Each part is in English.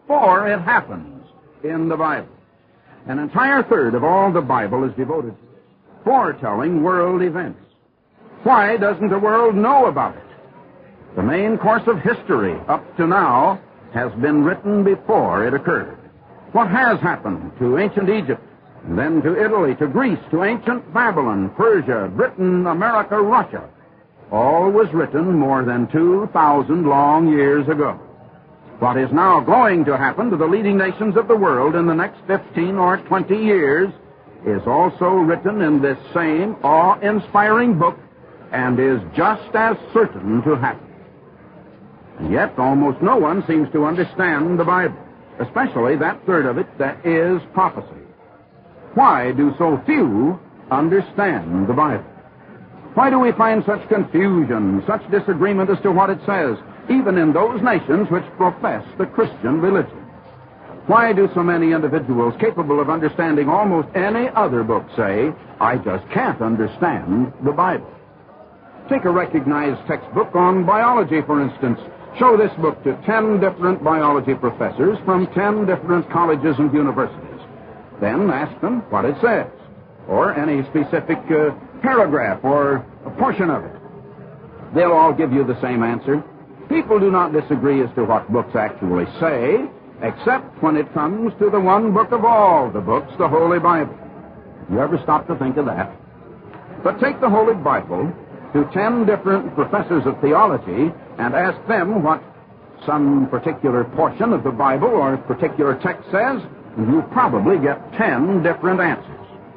before it happens in the Bible. An entire third of all the Bible is devoted to foretelling world events. Why doesn't the world know about it? The main course of history up to now has been written before it occurred. What has happened to ancient Egypt, and then to Italy, to Greece, to ancient Babylon, Persia, Britain, America, Russia, all was written more than 2,000 long years ago. What is now going to happen to the leading nations of the world in the next 15 or 20 years is also written in this same awe-inspiring book and is just as certain to happen. And yet, almost no one seems to understand the Bible, especially that third of it that is prophecy. Why do so few understand the Bible? Why do we find such confusion, such disagreement as to what it says, even in those nations which profess the Christian religion? Why do so many individuals capable of understanding almost any other book say, I just can't understand the Bible? Take a recognized textbook on biology, for instance. Show this book to 10 different biology professors from 10 different colleges and universities. Then ask them what it says, or any specific paragraph or a portion of it. They'll all give you the same answer. People do not disagree as to what books actually say, except when it comes to the one book of all the books, the Holy Bible. You ever stop to think of that? But take the Holy Bible to 10 different professors of theology and ask them what some particular portion of the Bible or particular text says, and you'll probably get 10 different answers.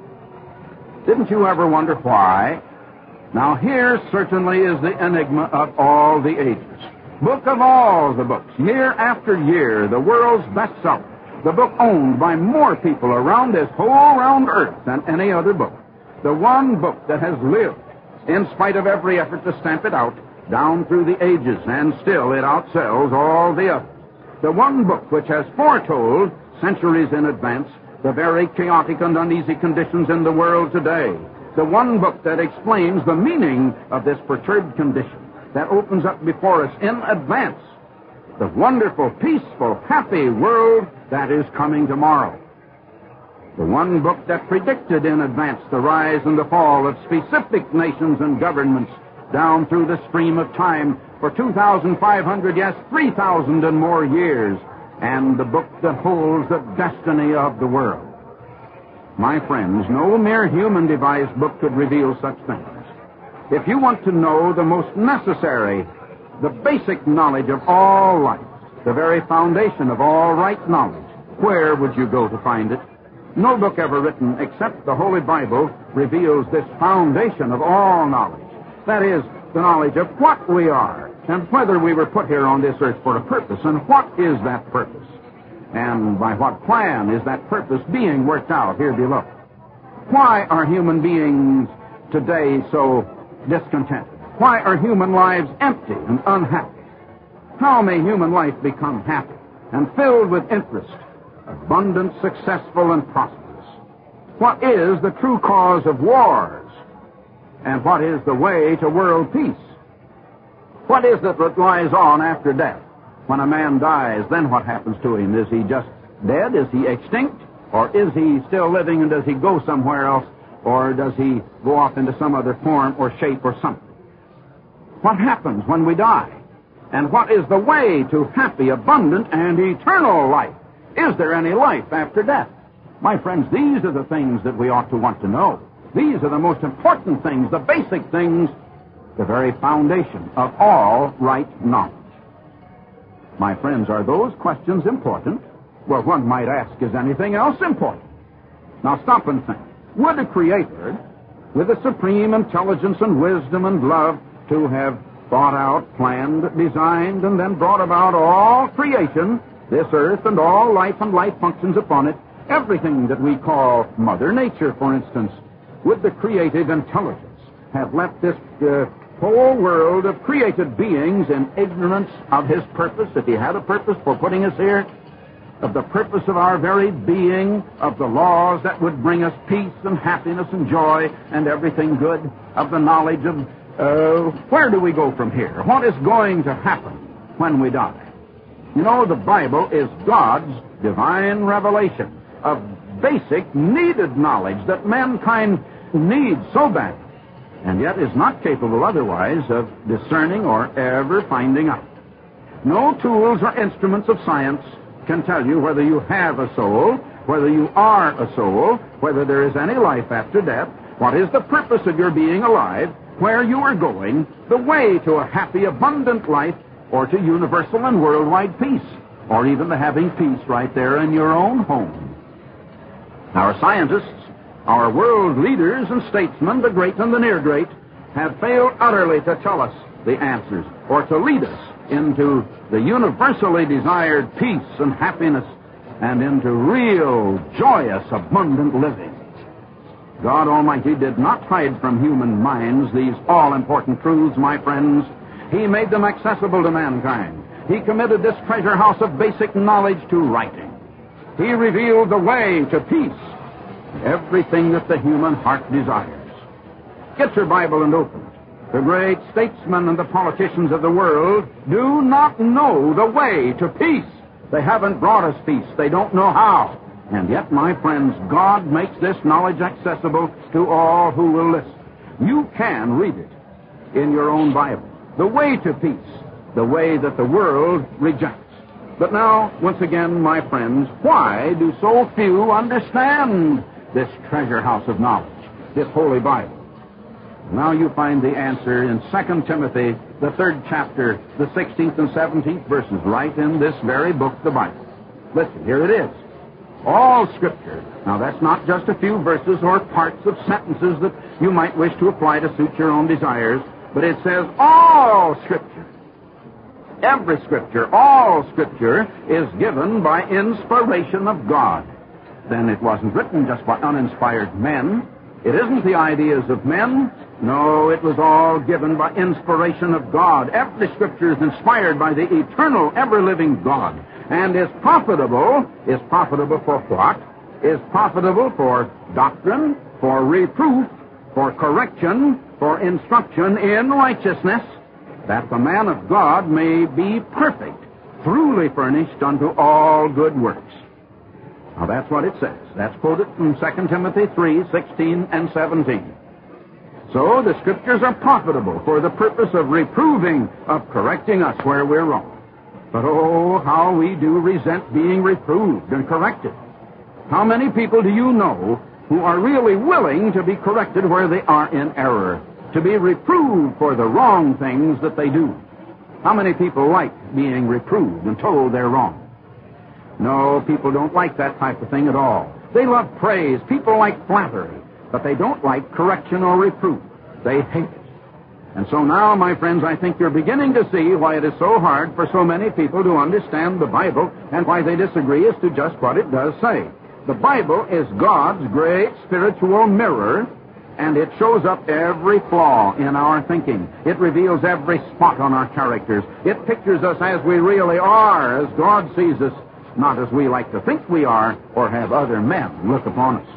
Didn't you ever wonder why? Now here certainly is the enigma of all the ages. Book of all the books, year after year, the world's bestseller, the book owned by more people around this whole round earth than any other book. The one book that has lived, in spite of every effort to stamp it out, down through the ages, and still it outsells all the others. The one book which has foretold, centuries in advance, the very chaotic and uneasy conditions in the world today. The one book that explains the meaning of this perturbed condition, that opens up before us in advance the wonderful, peaceful, happy world that is coming tomorrow. The one book that predicted in advance the rise and the fall of specific nations and governments down through the stream of time for 2,500, yes, 3,000 and more years, and the book that holds the destiny of the world. My friends, no mere human-devised book could reveal such things. If you want to know the most necessary, the basic knowledge of all life, the very foundation of all right knowledge, where would you go to find it? No book ever written except the Holy Bible reveals this foundation of all knowledge. That is, the knowledge of what we are, and whether we were put here on this earth for a purpose, and what is that purpose, and by what plan is that purpose being worked out here below. Why are human beings today so discontented? Why are human lives empty and unhappy? How may human life become happy and filled with interest, abundant, successful, and prosperous? What is the true cause of wars? And what is the way to world peace? What is it that lies on after death? When a man dies, then what happens to him? Is he just dead? Is he extinct? Or is he still living, and does he go somewhere else? Or does he go off into some other form or shape or something? What happens when we die? And what is the way to happy, abundant, and eternal life? Is there any life after death? My friends, these are the things that we ought to want to know. These are the most important things, the basic things, the very foundation of all right knowledge. My friends, are those questions important? Well, one might ask, is anything else important? Now stop and think. Would a creator, with a supreme intelligence and wisdom and love, to have thought out, planned, designed, and then brought about all creation, this earth and all life and life functions upon it, everything that we call Mother Nature, for instance, would the creative intelligence have left this whole world of created beings in ignorance of his purpose, if he had a purpose for putting us here, of the purpose of our very being, of the laws that would bring us peace and happiness and joy and everything good, of the knowledge of where do we go from here? What is going to happen when we die? You know, the Bible is God's divine revelation of basic, needed knowledge that mankind needs so bad, and yet is not capable otherwise of discerning or ever finding out. No tools or instruments of science can tell you whether you have a soul, whether you are a soul, whether there is any life after death, what is the purpose of your being alive, where you are going, the way to a happy, abundant life, or to universal and worldwide peace, or even to having peace right there in your own home. Our scientists, our world leaders and statesmen, the great and the near great, have failed utterly to tell us the answers, or to lead us into the universally desired peace and happiness, and into real, joyous, abundant living. God Almighty did not hide from human minds these all-important truths, my friends. He made them accessible to mankind. He committed this treasure house of basic knowledge to writing. He revealed the way to peace, everything that the human heart desires. Get your Bible and open it. The great statesmen and the politicians of the world do not know the way to peace. They haven't brought us peace. They don't know how. And yet, my friends, God makes this knowledge accessible to all who will listen. You can read it in your own Bible. The way to peace, the way that the world rejects. But now, once again, my friends, why do so few understand this treasure house of knowledge, this Holy Bible? Now you find the answer in 2 Timothy, the 3rd chapter, the 16th and 17th verses, right in this very book, the Bible. Listen, here it is. All Scripture. Now, that's not just a few verses or parts of sentences that you might wish to apply to suit your own desires, but it says all Scripture. Every Scripture, all Scripture is given by inspiration of God. Then it wasn't written just by uninspired men. It isn't the ideas of men. No, it was all given by inspiration of God. Every Scripture is inspired by the eternal, ever-living God, and is profitable. Is profitable for what? Is profitable for doctrine, for reproof, for correction, for instruction in righteousness, that the man of God may be perfect, truly furnished unto all good works. Now that's what it says. That's quoted from 2 Timothy 3:16 and 17. So the Scriptures are profitable for the purpose of reproving, of correcting us where we're wrong. But oh, how we do resent being reproved and corrected. How many people do you know who are really willing to be corrected where they are in error, to be reproved for the wrong things that they do? How many people like being reproved and told they're wrong? No, people don't like that type of thing at all. They love praise. People like flattery, but they don't like correction or reproof. They hate it. And so now, my friends, I think you're beginning to see why it is so hard for so many people to understand the Bible and why they disagree as to just what it does say. The Bible is God's great spiritual mirror, and it shows up every flaw in our thinking. It reveals every spot on our characters. It pictures us as we really are, as God sees us, not as we like to think we are or have other men look upon us.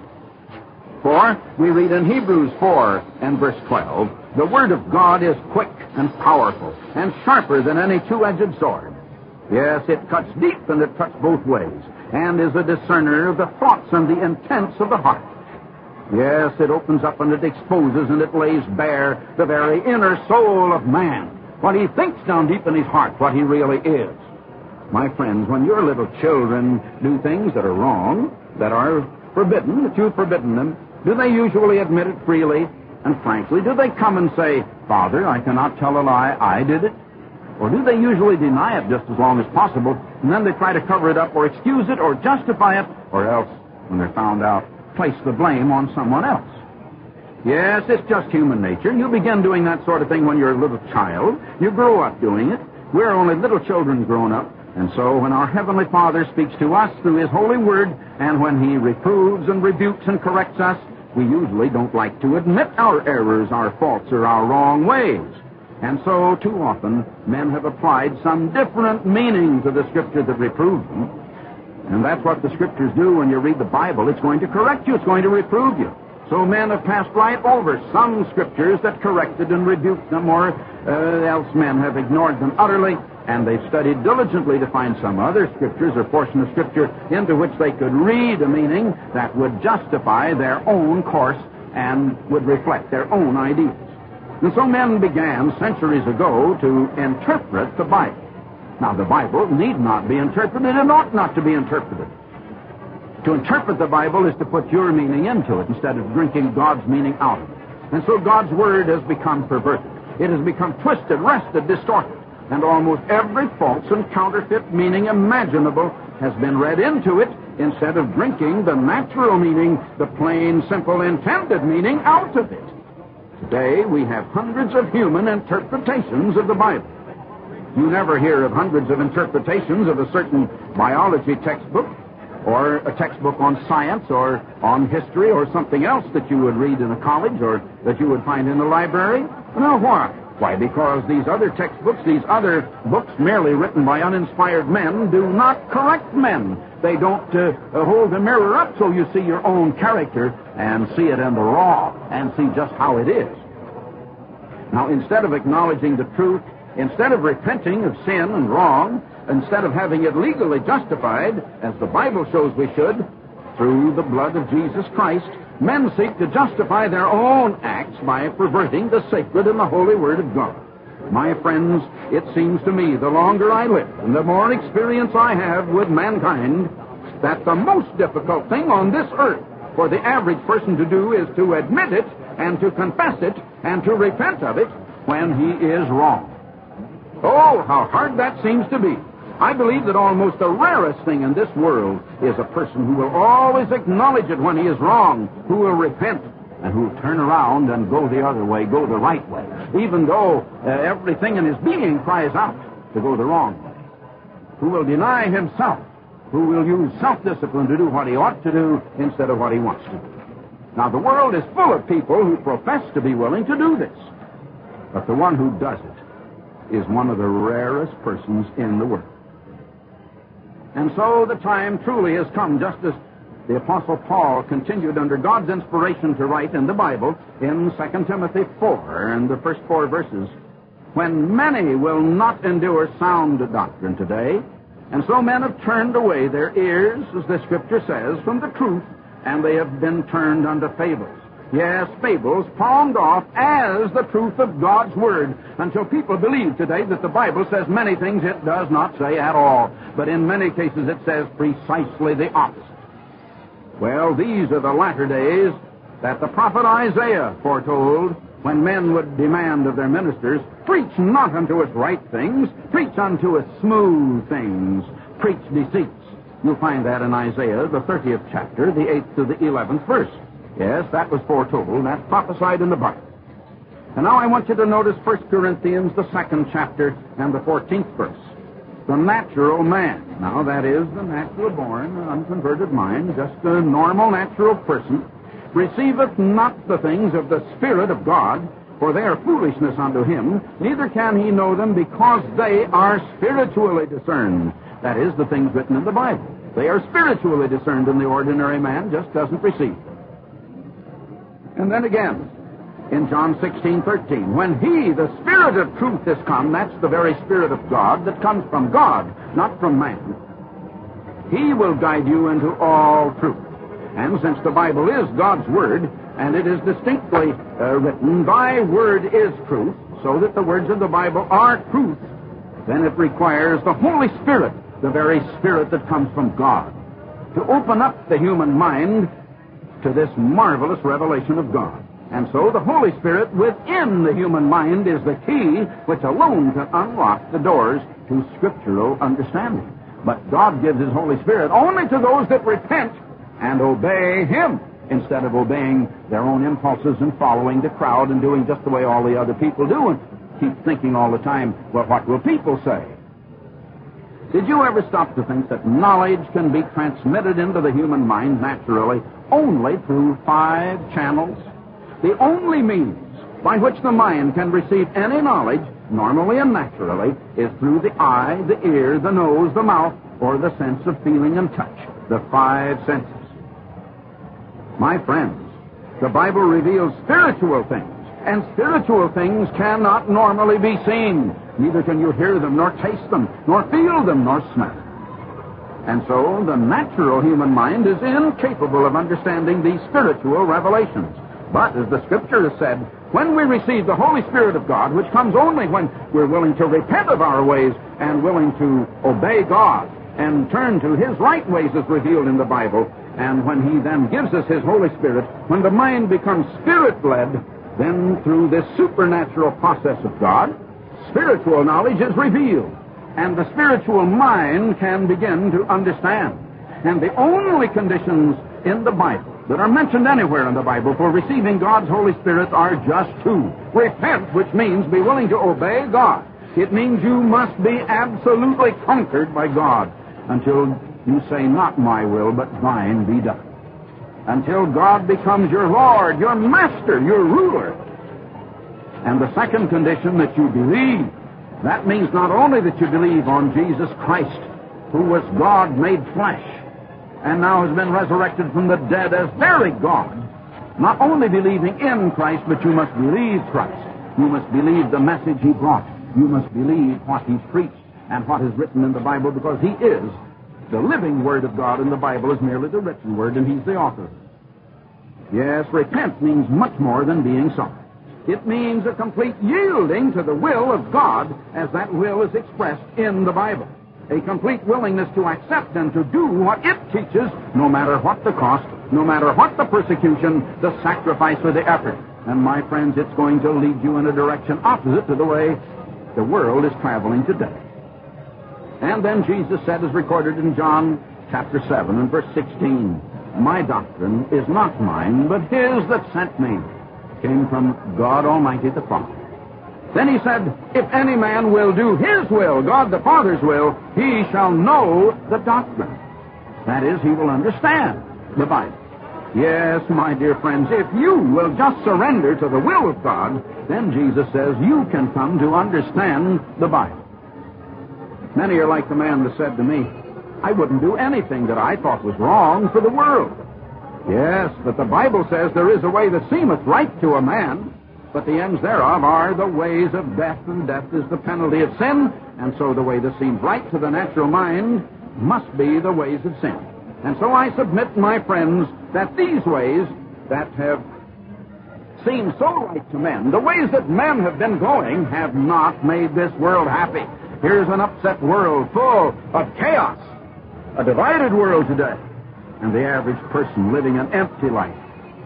For we read in Hebrews 4 and verse 12, the Word of God is quick and powerful and sharper than any two-edged sword. Yes, it cuts deep and it cuts both ways, and is a discerner of the thoughts and the intents of the heart. Yes, it opens up and it exposes and it lays bare the very inner soul of man, what he thinks down deep in his heart, what he really is. My friends, when your little children do things that are wrong, that are forbidden, that you've forbidden them, do they usually admit it freely and frankly? Do they come and say, Father, I cannot tell a lie, I did it? Or do they usually deny it just as long as possible, and then they try to cover it up or excuse it or justify it, or else, when they're found out, place the blame on someone else? Yes, it's just human nature. You begin doing that sort of thing when you're a little child. You grow up doing it. We're only little children grown up. And so when our Heavenly Father speaks to us through His Holy Word, and when He reproves and rebukes and corrects us, we usually don't like to admit our errors, our faults, or our wrong ways. And so, too often, men have applied some different meaning to the Scripture that reproves them. And that's what the Scriptures do when you read the Bible. It's going to correct you. It's going to reprove you. So men have passed right over some scriptures that corrected and rebuked them, or else men have ignored them utterly, and they've studied diligently to find some other scriptures or portion of scripture into which they could read a meaning that would justify their own course and would reflect their own ideas. And so men began centuries ago to interpret the Bible. Now, the Bible need not be interpreted and ought not to be interpreted. To interpret the Bible is to put your meaning into it instead of drinking God's meaning out of it. And so God's Word has become perverted. It has become twisted, wrested, distorted. And almost every false and counterfeit meaning imaginable has been read into it instead of drinking the natural meaning, the plain, simple, intended meaning out of it. Today, we have hundreds of human interpretations of the Bible. You never hear of hundreds of interpretations of a certain biology textbook, or a textbook on science, or on history, or something else that you would read in a college, or that you would find in a library. Now, why? Why? Because these other textbooks, these other books merely written by uninspired men, do not correct men. They don't hold the mirror up so you see your own character and see it in the raw and see just how it is. Now, instead of acknowledging the truth, instead of repenting of sin and wrong, instead of having it legally justified, as the Bible shows we should, through the blood of Jesus Christ, men seek to justify their own acts by perverting the sacred and the holy Word of God. My friends, it seems to me, the longer I live and the more experience I have with mankind, that the most difficult thing on this earth for the average person to do is to admit it and to confess it and to repent of it when he is wrong. Oh, how hard that seems to be. I believe that almost the rarest thing in this world is a person who will always acknowledge it when he is wrong, who will repent, and who will turn around and go the other way, go the right way, even though everything in his being cries out to go the wrong way, who will deny himself, who will use self-discipline to do what he ought to do instead of what he wants to do. Now, the world is full of people who profess to be willing to do this, but the one who does it is one of the rarest persons in the world. And so the time truly has come, just as the Apostle Paul continued under God's inspiration to write in the Bible in 2 Timothy 4 and the first 4 verses, when many will not endure sound doctrine today, and so men have turned away their ears, as the Scripture says, from the truth, and they have been turned unto fables. Yes, fables palmed off as the truth of God's Word, until people believe today that the Bible says many things it does not say at all, but in many cases it says precisely the opposite. Well, these are the latter days that the prophet Isaiah foretold, when men would demand of their ministers, preach not unto us right things, preach unto us smooth things, preach deceits. You'll find that in Isaiah, the 30th chapter, the 8th to the 11th verse. Yes, that was foretold. That's prophesied in the Bible. And now I want you to notice 1 Corinthians, the 2nd chapter, and the 14th verse. The natural man, now that is the natural-born, unconverted mind, just a normal natural person, receiveth not the things of the Spirit of God, for they are foolishness unto him, neither can he know them, because they are spiritually discerned. That is, the things written in the Bible. They are spiritually discerned, and the ordinary man just doesn't receive. And then again, in John 16:13, when he, the Spirit of truth, is come, that's the very Spirit of God that comes from God, not from man, he will guide you into all truth. And since the Bible is God's Word, and it is distinctly written, thy word is truth, so that the words of the Bible are truth, then it requires the Holy Spirit, the very Spirit that comes from God, to open up the human mind to this marvelous revelation of God. And so the Holy Spirit within the human mind is the key which alone can unlock the doors to scriptural understanding. But God gives His Holy Spirit only to those that repent and obey Him, instead of obeying their own impulses and following the crowd and doing just the way all the other people do and keep thinking all the time, well, what will people say? Did you ever stop to think that knowledge can be transmitted into the human mind naturally only through 5 channels? The only means by which the mind can receive any knowledge, normally and naturally, is through the eye, the ear, the nose, the mouth, or the sense of feeling and touch, the 5 senses. My friends, The Bible reveals spiritual things, and spiritual things cannot normally be seen. Neither can you hear them, nor taste them, nor feel them, nor smell them. And so the natural human mind is incapable of understanding these spiritual revelations. But as the Scripture has said, when we receive the Holy Spirit of God, which comes only when we're willing to repent of our ways and willing to obey God and turn to His right ways as revealed in the Bible, and when He then gives us His Holy Spirit, when the mind becomes Spirit-led, then through this supernatural process of God, spiritual knowledge is revealed, and the spiritual mind can begin to understand. And the only conditions in the Bible that are mentioned anywhere in the Bible for receiving God's Holy Spirit are just two. Repent, which means be willing to obey God. It means you must be absolutely conquered by God until you say, not my will, but thine be done. Until God becomes your Lord, your Master, your ruler. And the second condition, that you believe. That means not only that you believe on Jesus Christ, who was God made flesh, and now has been resurrected from the dead as very God. Not only believing in Christ, but you must believe Christ. You must believe the message He brought. You must believe what He's preached and what is written in the Bible, because He is the living Word of God, and the Bible is merely the written Word, and He's the author. Yes, repent means much more than being sorry. It means a complete yielding to the will of God as that will is expressed in the Bible. A complete willingness to accept and to do what it teaches, no matter what the cost, no matter what the persecution, the sacrifice, or the effort. And my friends, it's going to lead you in a direction opposite to the way the world is traveling today. And then Jesus said, as recorded in John chapter 7 and verse 16, my doctrine is not mine, but His that sent me. Came from God Almighty the Father. Then He said, if any man will do His will, God the Father's will, he shall know the doctrine. That is, he will understand the Bible. Yes, my dear friends, if you will just surrender to the will of God, then Jesus says you can come to understand the Bible. Many are like the man that said to me, I wouldn't do anything that I thought was wrong for the world. Yes, but the Bible says there is a way that seemeth right to a man, but the ends thereof are the ways of death, and death is the penalty of sin, and so the way that seems right to the natural mind must be the ways of sin. And so I submit, my friends, that these ways that have seemed so right to men, the ways that men have been going, have not made this world happy. Here's an upset world full of chaos, a divided world today, and the average person living an empty life,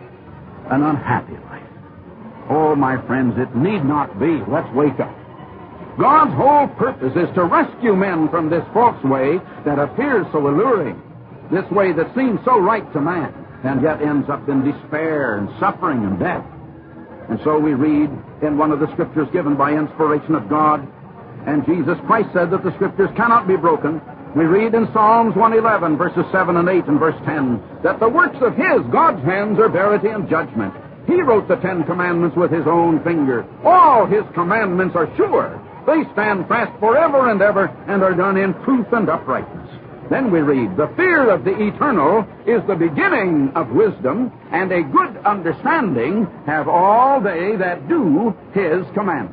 an unhappy life. Oh, my friends, it need not be. Let's wake up. God's whole purpose is to rescue men from this false way that appears so alluring, this way that seems so right to man, and yet ends up in despair and suffering and death. And so we read in one of the Scriptures given by inspiration of God, and Jesus Christ said that the Scriptures cannot be broken. We read in Psalms 111, verses 7 and 8 and verse 10, that the works of His, God's hands, are verity and judgment. He wrote the 10 Commandments with His own finger. All His commandments are sure. They stand fast forever and ever, and are done in truth and uprightness. Then we read, the fear of the eternal is the beginning of wisdom, and a good understanding have all they that do His commandments.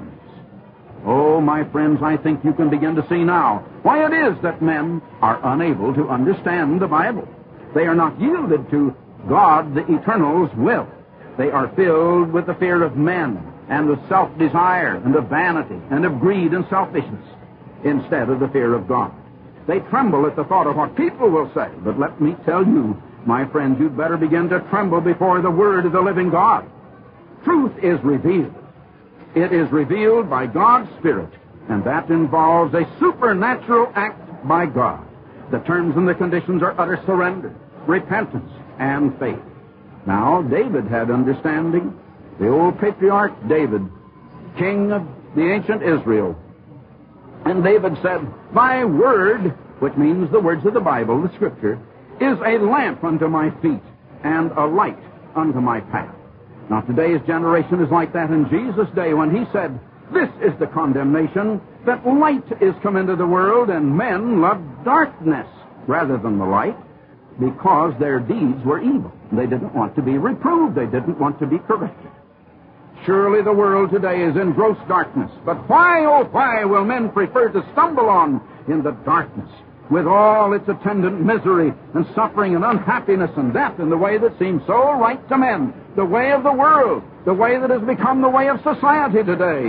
Oh, my friends, I think you can begin to see now why it is that men are unable to understand the Bible. They are not yielded to God, the Eternal's will. They are filled with the fear of men, and with self-desire, and of vanity, and of greed and selfishness, instead of the fear of God. They tremble at the thought of what people will say. But let me tell you, my friends, you'd better begin to tremble before the Word of the living God. Truth is revealed. It is revealed by God's Spirit, and that involves a supernatural act by God. The terms and the conditions are utter surrender, repentance, and faith. Now, David had understanding. The old patriarch David, king of the ancient Israel. And David said, thy word, which means the words of the Bible, the Scripture, is a lamp unto my feet and a light unto my path. Now, today's generation is like that in Jesus' day when He said, this is the condemnation, that light is come into the world, and men love darkness rather than the light. because their deeds were evil. They didn't want to be reproved. They didn't want to be corrected. Surely the world today is in gross darkness. But why, oh why, will men prefer to stumble on in the darkness with all its attendant misery and suffering and unhappiness and death in the way that seems so right to men, the way of the world, the way that has become the way of society today,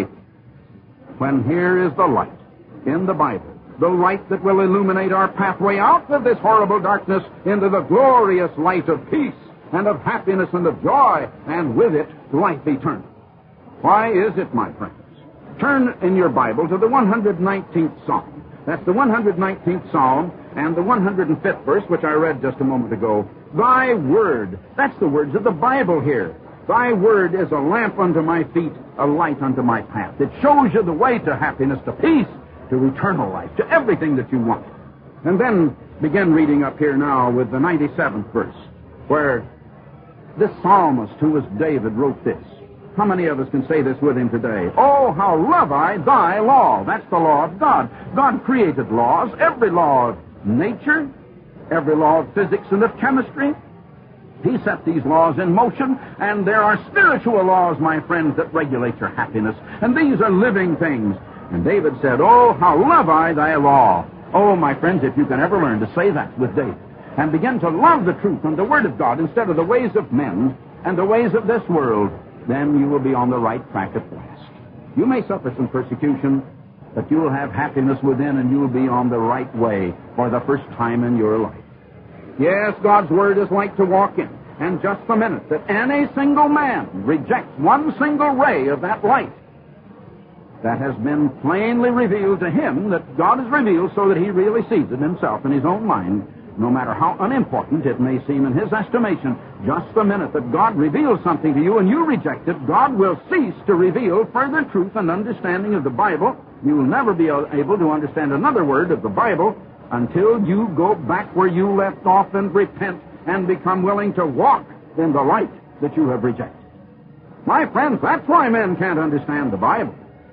when here is the light in the Bible, the light that will illuminate our pathway out of this horrible darkness into the glorious light of peace and of happiness and of joy, and with it, life eternal. Why is it, my friends? Turn in your Bible to the 119th Psalm. That's the 119th Psalm and the 105th verse, which I read just a moment ago. Thy word, that's the words of the Bible here. Thy word is a lamp unto my feet, a light unto my path. It shows you the way to happiness, to peace, to eternal life, to everything that you want. And then begin reading up here now with the 97th verse, where this psalmist, who was David, wrote this. How many of us can say this with him today? Oh, how love I thy law. That's the law of God. God created laws, every law of nature, every law of physics and of chemistry. He set these laws in motion, and there are spiritual laws, my friends, that regulate your happiness. And these are living things. And David said, oh, how love I thy law. Oh, my friends, if you can ever learn to say that with David, and begin to love the truth and the Word of God instead of the ways of men and the ways of this world, then you will be on the right track at last. You may suffer some persecution, but you will have happiness within, and you will be on the right way for the first time in your life. Yes, God's Word is like to walk in, and just the minute that any single man rejects one single ray of that light that has been plainly revealed to him, that God has revealed so that he really sees it himself in his own mind, no matter how unimportant it may seem in his estimation, just the minute that God reveals something to you and you reject it, God will cease to reveal further truth and understanding of the Bible. You will never be able to understand another word of the Bible until you go back where you left off and repent and become willing to walk in the light that you have rejected. My friends, that's why men can't understand the Bible.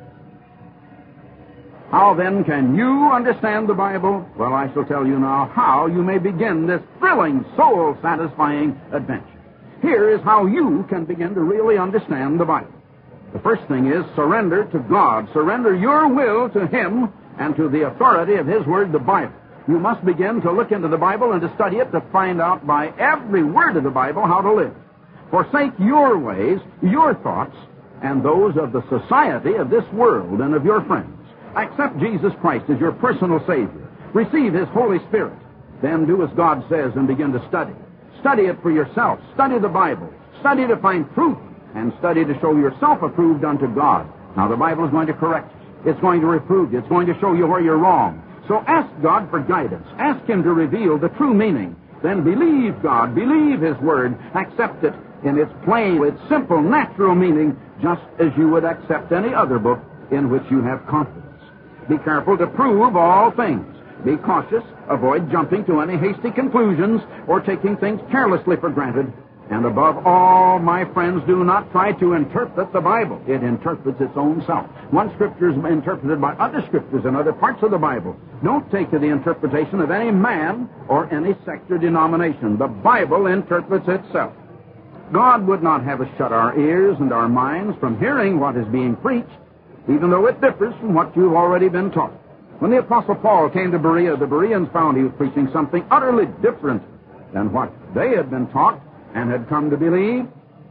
How then can you understand the Bible? Well, I shall tell you now how you may begin this thrilling, soul-satisfying adventure. Here is how you can begin to really understand the Bible. The first thing is surrender to God. Surrender your will to Him and to the authority of His Word, the Bible. You must begin to look into the Bible and to study it to find out by every word of the Bible how to live. Forsake your ways, your thoughts, and those of the society of this world and of your friends. Accept Jesus Christ as your personal Savior. Receive His Holy Spirit. Then do as God says and begin to study. Study it for yourself. Study the Bible. Study to find truth, and study to show yourself approved unto God. Now, the Bible is going to correct you. It's going to reprove you. It's going to show you where you're wrong. So ask God for guidance. Ask Him to reveal the true meaning. Then believe God. Believe His Word. Accept it in its plain, its simple, natural meaning, just as you would accept any other book in which you have confidence. Be careful to prove all things. Be cautious. Avoid jumping to any hasty conclusions or taking things carelessly for granted. And above all, my friends, do not try to interpret the Bible. It interprets its own self. One Scripture is interpreted by other Scriptures in other parts of the Bible. Don't take to the interpretation of any man or any sect or denomination. The Bible interprets itself. God would not have us shut our ears and our minds from hearing what is being preached, even though it differs from what you've already been taught. When the Apostle Paul came to Berea, the Bereans found he was preaching something utterly different than what they had been taught and had come to believe.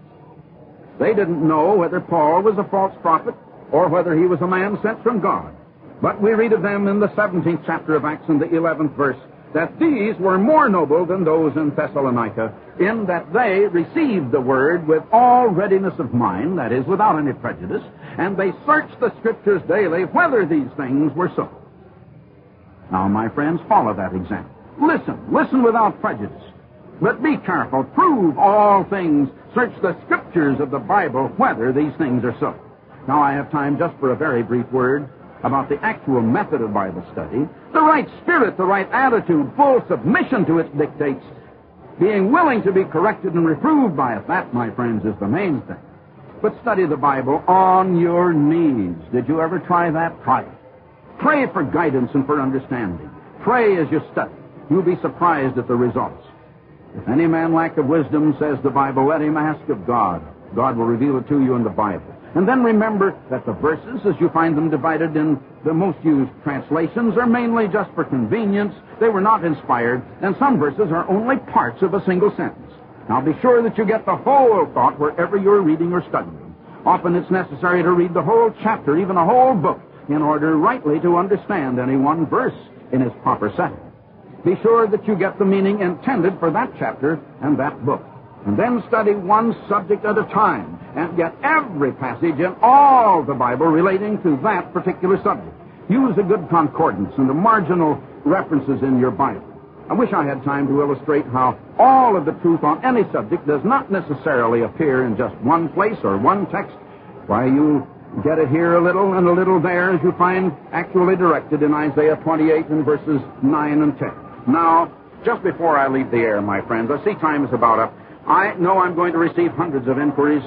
They didn't know whether Paul was a false prophet or whether he was a man sent from God. But we read of them in the 17th chapter of Acts in the 11th verse, that these were more noble than those in Thessalonica, in that they received the Word with all readiness of mind, that is, without any prejudice, and they searched the Scriptures daily whether these things were so. Now, my friends, follow that example. Listen without prejudice. But be careful. Prove all things. Search the Scriptures of the Bible whether these things are so. Now, I have time just for a very brief word about the actual method of Bible study. The right spirit, the right attitude, full submission to its dictates, being willing to be corrected and reproved by it. That, my friends, is the main thing. But study the Bible on your knees. Did you ever try that? Try it. Pray for guidance and for understanding. Pray as you study. You'll be surprised at the results. If any man lack of wisdom, says the Bible, let him ask of God. God will reveal it to you in the Bible. And then remember that the verses, as you find them divided in the most used translations, are mainly just for convenience. They were not inspired, and some verses are only parts of a single sentence. Now be sure that you get the whole thought wherever you're reading or studying. Often it's necessary to read the whole chapter, even a whole book, in order rightly to understand any one verse in its proper setting. Be sure that you get the meaning intended for that chapter and that book. And then study one subject at a time and get every passage in all the Bible relating to that particular subject. Use a good concordance and the marginal references in your Bible. I wish I had time to illustrate how all of the truth on any subject does not necessarily appear in just one place or one text. Why, you get it here a little and a little there, as you find actually directed in Isaiah 28 and verses 9 and 10. Now, just before I leave the air, my friends, I see time is about up. I know I'm going to receive hundreds of inquiries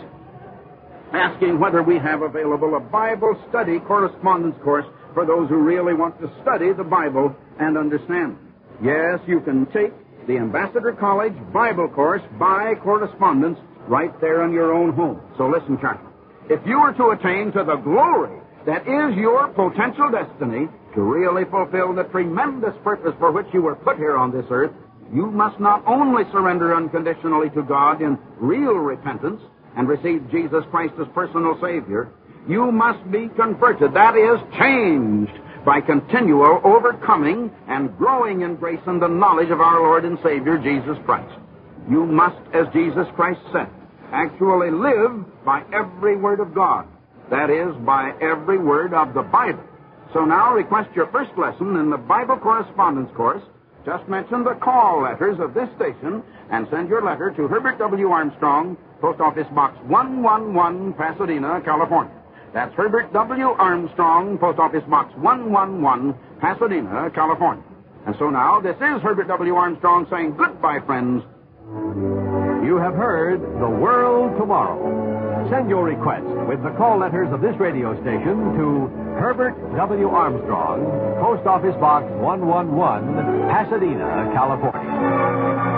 asking whether we have available a Bible study correspondence course for those who really want to study the Bible and understand it. Yes, you can take the Ambassador College Bible course by correspondence right there in your own home. So listen carefully. If you are to attain to the glory that is your potential destiny, to really fulfill the tremendous purpose for which you were put here on this earth, you must not only surrender unconditionally to God in real repentance and receive Jesus Christ as personal Savior, you must be converted, that is, changed by continual overcoming and growing in grace and the knowledge of our Lord and Savior, Jesus Christ. You must, as Jesus Christ said, actually live by every word of God, that is, by every word of the Bible. So now request your first lesson in the Bible correspondence course. Just mention the call letters of this station and send your letter to Herbert W. Armstrong, Post Office Box 111, Pasadena, California. That's Herbert W. Armstrong, Post Office Box 111, Pasadena, California. And so now, this is Herbert W. Armstrong saying goodbye, friends. You have heard The World Tomorrow. Send your request with the call letters of this radio station to Herbert W. Armstrong, Post Office Box 111, Pasadena, California.